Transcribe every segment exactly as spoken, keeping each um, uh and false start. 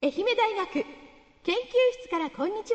愛媛大学研究室からこんにちは。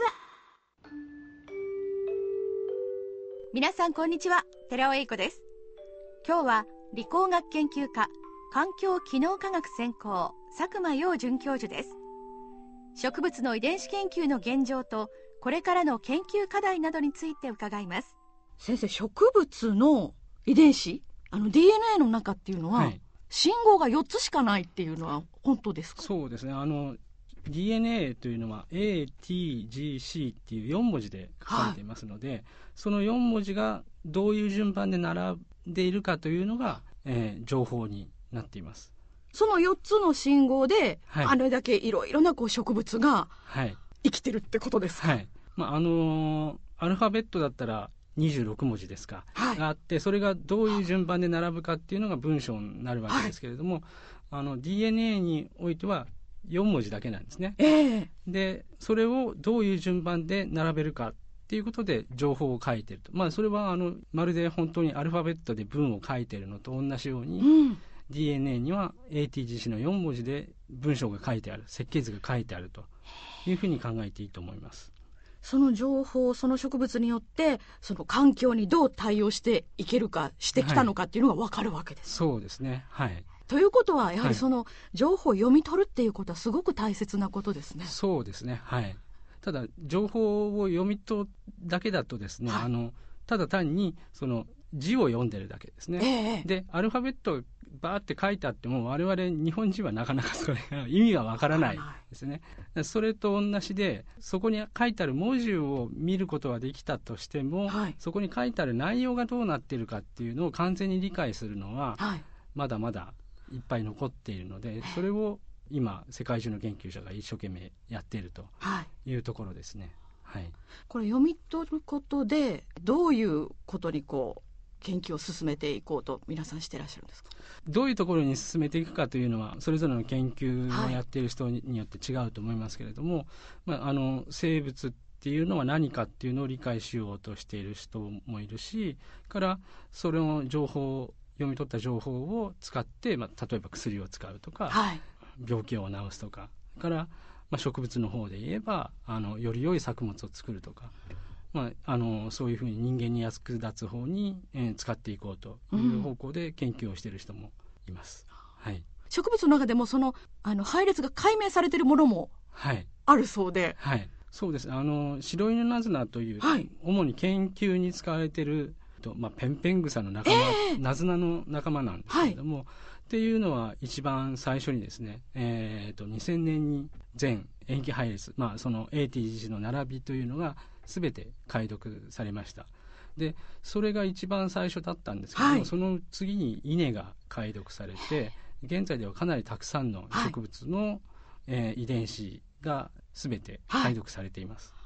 皆さんこんにちは、寺尾英子です。今日は理工学研究科環境機能科学専攻佐久間洋准教授です。植物の遺伝子研究の現状とこれからの研究課題などについて伺います。 先生、植物の遺伝子、あの ディーエヌエー の中っていうのは、はい、信号がよっつしかないっていうのは本当ですか？ そうですね。あの ディーエヌエー というのは エーティージーシー っていうよん文字で書かれていますので、はい、そのよん文字がどういう順番で並んでいるかというのが、えー、情報になっています。 そのよっつの信号で、はい、あれだけいろいろなこう植物が生きてるってことですか？ はい、まああのー、アルファベットだったらにじゅうろく文字ですか、はい、があって、それがどういう順番で並ぶかっていうのが文章になるわけですけれども、はい、あの ディーエヌエー においてはよん文字だけなんですね、えー、でそれをどういう順番で並べるかっていうことで情報を書いていると、まあ、それはあのまるで本当にアルファベットで文を書いているのと同じように、うん、ディーエヌエー には エーティージーシー のよん文字で文章が書いてある、設計図が書いてあるというふうに考えていいと思います。 その情報、その植物によってその環境にどう対応していけるかしてきたのかっていうのが分かるわけです、 はい、そうですね、はい。 ということはやはりその情報を読み取るっていうことはすごく大切なことですね。 はい、そうですね、はい。ただ情報を読み取るだけだとですね、はい、あのただ単にその字を読んでるだけですね、えー、でアルファベットバーって書いてあっても我々日本人はなかなかそれが意味がわからないですね。それと同じで、そこに書いてある文字を見ることはできたとしても、はい、そこに書いてある内容がどうなっているかっていうのを完全に理解するのは、はい、まだまだいっぱい残っているので、それを今世界中の研究者が一生懸命やっているというところですね、はいはい。 これ読み取ることでどういうことにこう研究を進めていこうと皆さんしてらっしゃるんですか？ どういうところに進めていくかというのはそれぞれの研究をやっている人によって違うと思いますけれども、はい、まあ、あの生物っていうのは何かっていうのを理解しようとしている人もいるし、からそれの情報読み取った情報を使って、まあ、例えば薬を使うとか、はい、病気を治すとか、から、まあ、植物の方で言えばあのより良い作物を作るとか、まあ、あのそういうふうに人間に役立つ方に、えー、使っていこうという方向で研究をしている人もいます、うん、はい。 植物の中でもその、あの配列が解明されているものもあるそうで、 はいはい、そうです。あの白犬ナズナという、はい、主に研究に使われていると、まあ、ペンペングサの仲間、えー、ナズナの仲間なんですけれども、はい、っていうのは一番最初にですね、えー、とにせんねんに全塩基配列、まあ、その エーティージーシー の並びというのが全て解読されました。でそれが一番最初だったんですけども、はい、その次に稲が解読されて、現在ではかなりたくさんの植物の、はい、えー、遺伝子が全て解読されています、はい。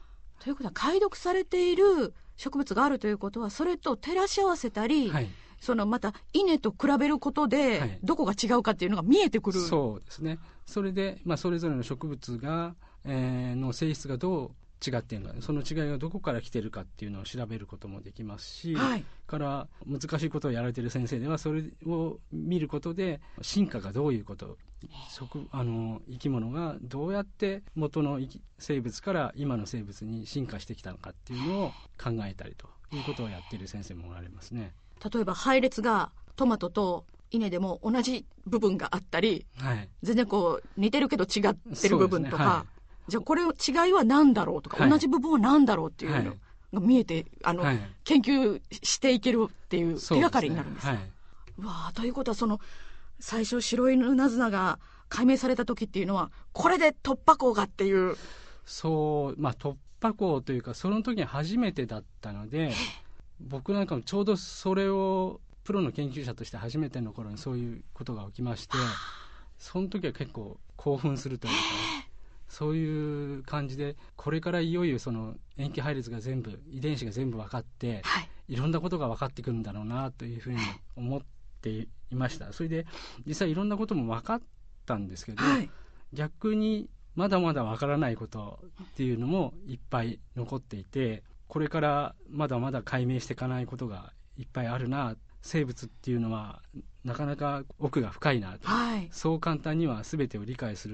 ということは解読されている植物があるということはそれと照らし合わせたり、はい、そのまた稲と比べることでどこが違うかっていうのが見えてくる、はい、 そうですね。それで、まあ、それぞれの植物が、えー、の性質がどう違っているのか、その違いがどこから来ているかっていうのを調べることもできますし、はい、から難しいことをやられている先生ではそれを見ることで進化がどういうこと、あの生き物がどうやって元の生物から今の生物に進化してきたのかっていうのを考えたりということをやっている先生もおられますね。 例えば配列がトマトと稲でも同じ部分があったり、はい、全然こう似てるけど違ってる部分とか、はい、じゃあこれ違いは何だろうとか、はい、同じ部分は何だろうっていうのが見えて、あの、はい、研究していけるっていう手がかりになるんですか？そうですね、はい、うわということはその最初白犬ナズナが解明された時っていうのはこれで突破口がっていう、 そう、まあ、突破口というかその時に初めてだったので、僕なんかもちょうどそれをプロの研究者として初めての頃にそういうことが起きまして、その時は結構興奮するというか、そういう感じでこれからいよいよその塩基配列が全部遺伝子が全部分かって、はい、いろんなことが分かってくるんだろうなというふうに思っていました。それで実際いろんなことも分かったんですけど、はい、逆にまだまだ分からないことっていうのもいっぱい残っていて、これからまだまだ解明していかないことがいっぱいあるな、生物っていうのはなかなか奥が深いなと、はい、そう簡単には全てを理解するこ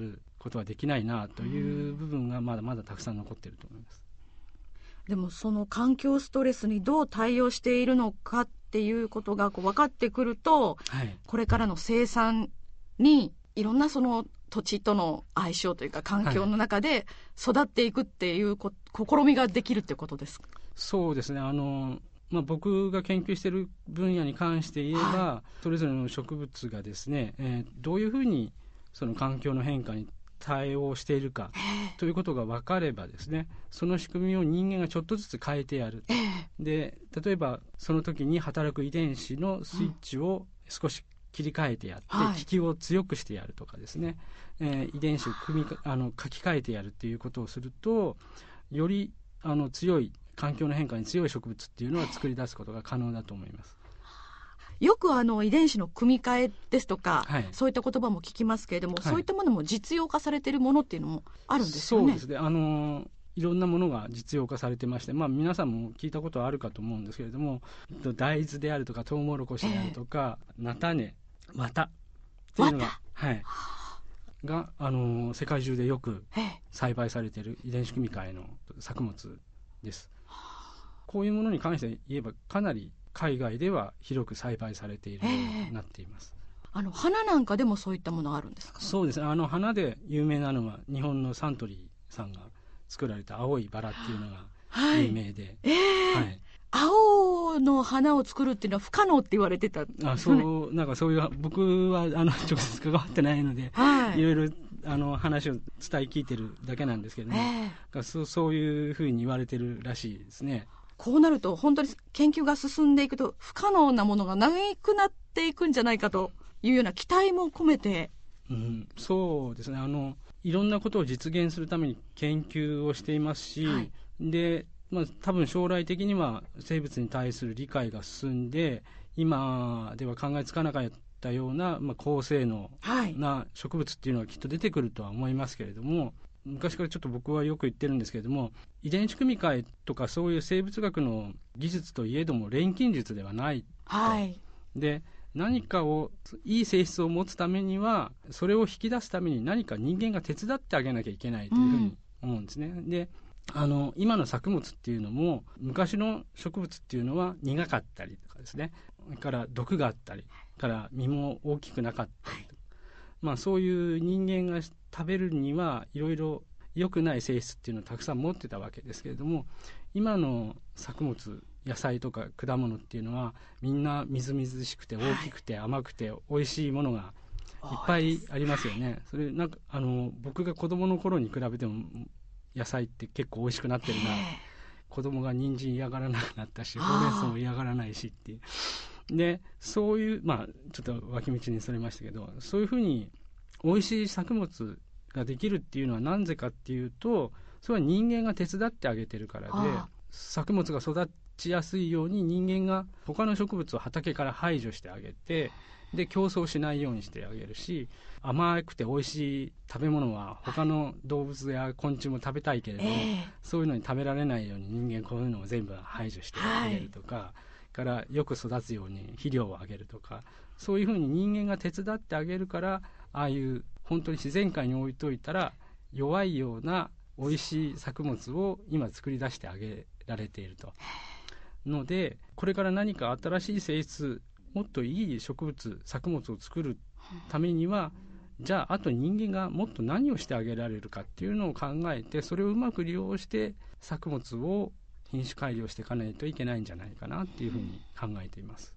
ことはできないなという部分がまだまだたくさん残っていると思います。 でもその環境ストレスにどう対応しているのかっていうことがこう分かってくると、はい、これからの生産にいろんなその土地との相性というか環境の中で育っていくっていうこ、はい、試みができるってことですか？ そうですね。あの、まあ、僕が研究している分野に関して言えば、はい、それぞれの植物がですね、えー、どういうふうにその環境の変化に対応しているかということが分かればですね、その仕組みを人間がちょっとずつ変えてやる。で、例えばその時に働く遺伝子のスイッチを少し切り替えてやって、うん、効きを強くしてやるとかですね、えー、遺伝子を組みあの書き換えてやるっていうことをすると、よりあの強い環境の変化に強い植物っていうのは作り出すことが可能だと思います。 よくあの遺伝子の組み換えですとか、はい、そういった言葉も聞きますけれども、はい、そういったものも実用化されているものっていうのもあるんですよね。 そうですね。あのいろんなものが実用化されてまして、まあ、皆さんも聞いたことはあるかと思うんですけれども、大豆であるとかトウモロコシであるとか、えー、菜種、綿っていうのが、はい、が、あの世界中でよく栽培されている遺伝子組み換えの作物です。こういうものに関して言えばかなり海外では広く栽培されているようになっています。 あの花なんかでもそういったものあるんですか？ そうですね。あの花で有名なのは日本のサントリーさんが作られた青いバラっていうのが有名で、はいえーはい、 青の花を作るっていうのは不可能って言われてた、ね、 あそうなんかそういう僕はあの直接関わってないので、はい、いろいろあの話を伝え聞いてるだけなんですけどね、えー、そ, そういうふうに言われてるらしいですね。 こうなると本当に研究が進んでいくと不可能なものがなくなっていくんじゃないかというような期待も込めて、 うん、そうですね。あのいろんなことを実現するために研究をしていますし、はい、で、まあ、多分将来的には生物に対する理解が進んで今では考えつかなかったような、まあ、高性能な植物っていうのはきっと出てくるとは思いますけれども、昔からちょっと僕はよく言ってるんですけれども、遺伝子組み換えとかそういう生物学の技術といえども錬金術ではない、はい、で何かをいい性質を持つためにはそれを引き出すために何か人間が手伝ってあげなきゃいけないというふうに思うんですね、うん、であの今の作物っていうのも昔の植物っていうのは苦かったりとかですね、それから毒があったりから実も大きくなかったりとか、まあ、そういう人間が食べるにはいろいろ良くない性質っていうのをたくさん持ってたわけですけれども、今の作物野菜とか果物っていうのはみんなみずみずしくて大きくて甘くて美味しいものがいっぱいありますよね。それなんかあの僕が子供の頃に比べても野菜って結構美味しくなってるな、子供が人参嫌がらなくなったしほうれん草も嫌がらないしっていうで、そういうまあちょっと脇道にそれましたけど、そういうふうに美味しい作物ができるっていうのはなぜかっていうと、それは人間が手伝ってあげてるからで、作物が育ちやすいように人間が他の植物を畑から排除してあげて、で競争しないようにしてあげるし、甘くて美味しい食べ物は他の動物や昆虫も食べたいけれども、えー、そういうのに食べられないように人間こういうのを全部排除してあげるとか、はい、からよく育つように肥料をあげるとか、そういうふうに人間が手伝ってあげるから、ああいう本当に自然界に置いといたら弱いような美味しい作物を今作り出してあげられているとので、これから何か新しい性質、もっといい植物作物を作るためには、じゃああと人間がもっと何をしてあげられるかっていうのを考えて、それをうまく利用して作物を品種改良していかないといけないんじゃないかなっていうふうに考えています。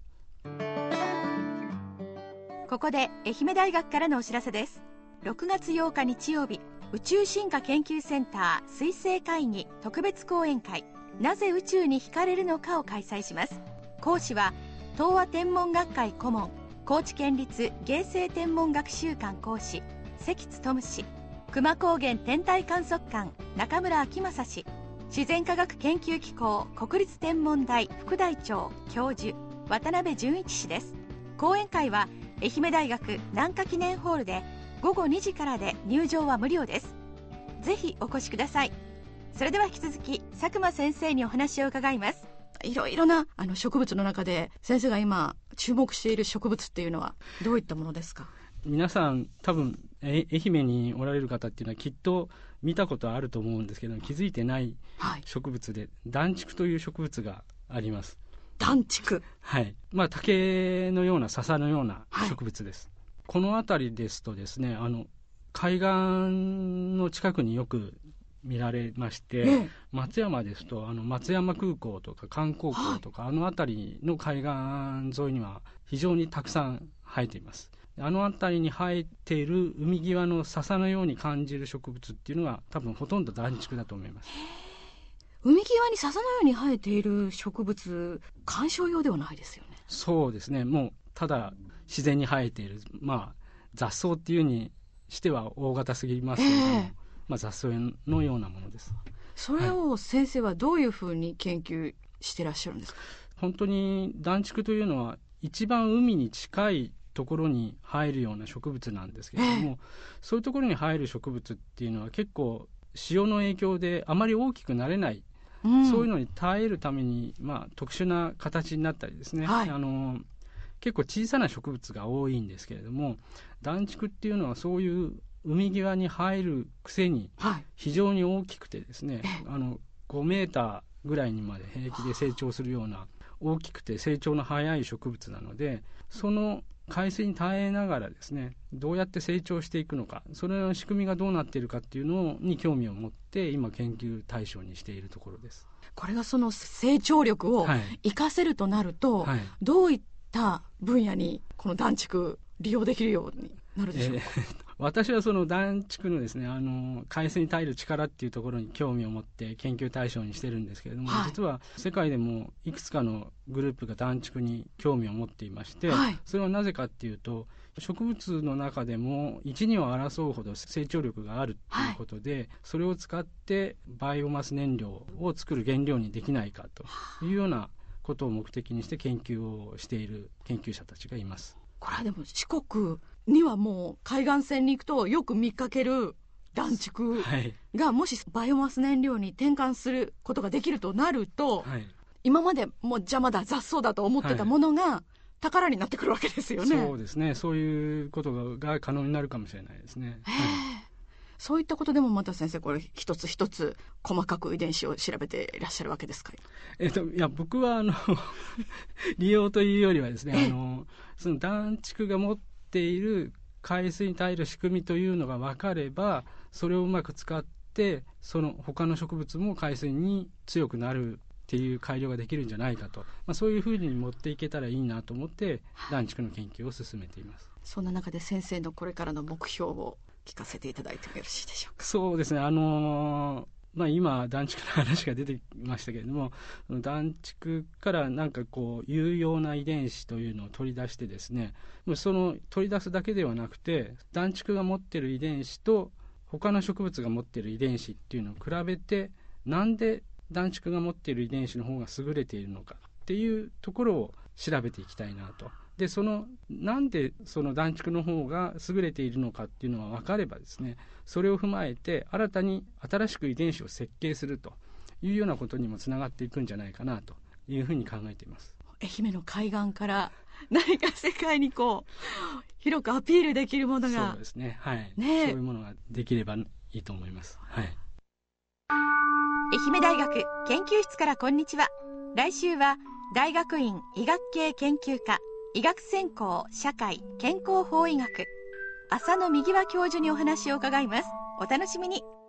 ここで愛媛大学からのお知らせです。ろくがつようか日曜日、宇宙進化研究センター水星会議特別講演会、なぜ宇宙に惹かれるのかを開催します。講師は東亜天文学会顧問、高知県立芸星天文学習館講師関津智氏、熊高原天体観測館中村昭正氏、自然科学研究機構国立天文台副台長教授渡辺淳一氏です。講演会は愛媛大学南華記念ホールでごごにじからで入場は無料です。ぜひお越しください。それでは引き続き佐久間先生にお話を伺います。 いろいろなあの植物の中で先生が今注目している植物っていうのはどういったものですか？ 皆さん多分愛媛におられる方っていうのはきっと見たことあると思うんですけど、気づいてない植物で、はい、暖竹という植物があります。 暖竹、 はい、まあ、竹のような笹のような植物です、はい、この辺りですとですね、あの海岸の近くによく見られまして、ええ、松山ですとあの松山空港とか観光港とか、はい、あの辺りの海岸沿いには非常にたくさん生えています。あの辺りに生えている海際の笹のように感じる植物っていうのは多分ほとんど暖竹だと思います。 海際に笹のように生えている植物、観賞用ではないですよね。 そうですね、もうただ自然に生えている、まあ、雑草っていうにしては大型すぎますけれども、えーまあ、雑草のようなものです。 それを先生はどういうふうに研究してらっしゃるんですか？ 本当に暖竹というのは一番海に近いところに生えるような植物なんですけれども、えー、そういうところに生える植物っていうのは結構潮の影響であまり大きくなれない、うん、そういうのに耐えるために、まあ、特殊な形になったりですね、はい、あの結構小さな植物が多いんですけれども、暖竹っていうのはそういう海際に生えるくせに非常に大きくてですね、はい、あのごメーターぐらいにまで平気で成長するような大きくて成長の早い植物なので、その海水に耐えながらですね、どうやって成長していくのか、それの仕組みがどうなっているかっていうのに興味を持って今研究対象にしているところです。 これがその成長力を活かせるとなると、はいはい、どういった分野にこの暖竹利用できるようになるでしょうか？えー私はその暖竹のですね、あの海水に耐える力っていうところに興味を持って研究対象にしてるんですけれども、はい、実は世界でもいくつかのグループが暖竹に興味を持っていまして、はい、それはなぜかっていうと、植物の中でも一二を争うほど成長力があるということで、はい、それを使ってバイオマス燃料を作る原料にできないかというようなことを目的にして研究をしている研究者たちがいます。 これはでも四国にはもう海岸線に行くとよく見かける暖竹がもしバイオマス燃料に転換することができるとなると、はい、今までもう邪魔だ雑草だと思ってたものが宝になってくるわけですよね。 そうですね、そういうことが可能になるかもしれないですね。はい、 そういったことでもまた先生、これ一つ一つ細かく遺伝子を調べていらっしゃるわけですか？ えっと、いや僕はあの利用というよりはですね、あのその暖竹が持っている海水に耐える仕組みというのが分かれば、それをうまく使ってその他の植物も海水に強くなるっていう改良ができるんじゃないかと、まあ、そういうふうに持っていけたらいいなと思って暖竹の研究を進めています。 そんな中で先生のこれからの目標を聞かせていただいてもよろしいでしょうか？ そうですね、あのーまあ、今暖竹の話が出てきましたけれども、暖竹からなんかこう有用な遺伝子というのを取り出してですね、その取り出すだけではなくて、暖竹が持っている遺伝子と他の植物が持っている遺伝子っていうのを比べて、なんで暖竹が持っている遺伝子の方が優れているのかっていうところを調べていきたいなと。でそのなんでその暖竹の方が優れているのかっていうのが分かればですね、それを踏まえて新たに新しく遺伝子を設計するというようなことにもつながっていくんじゃないかなというふうに考えています。 愛媛の海岸から何か世界にこう広くアピールできるものが、 そうですね、はい、ね、そういうものができればいいと思います。はい、 愛媛大学研究室からこんにちは。来週は大学院医学系研究科医学専攻社会健康法医学浅野右和教授にお話を伺います。お楽しみに。